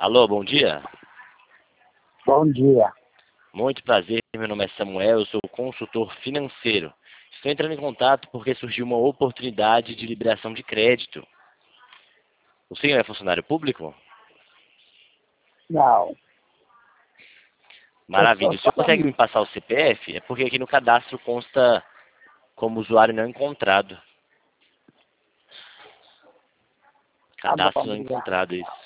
Alô, bom dia. Bom dia. Muito prazer, meu nome é Samuel, eu sou consultor financeiro. Estou entrando em contato porque surgiu uma oportunidade de liberação de crédito. O senhor é funcionário público? Não, eu Maravilha. sou O senhor só consegue me passar o CPF? É porque aqui no cadastro consta como usuário não encontrado. tá bom, Cadastro não obrigado. encontrado, isso.